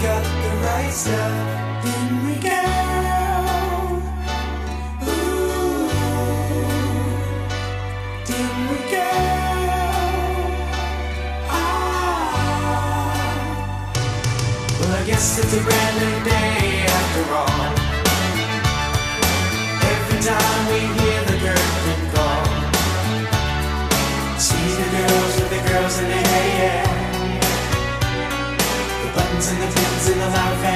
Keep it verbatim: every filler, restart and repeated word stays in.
got the right stuff. Didn't we, girl? Ooh, didn't we, girl? Ah. Well, I guess it's a brand new day after all. Every time we hear the curtain call, see the girls with the girls in their hair, yeah. The buttons and the pins and the loud fans.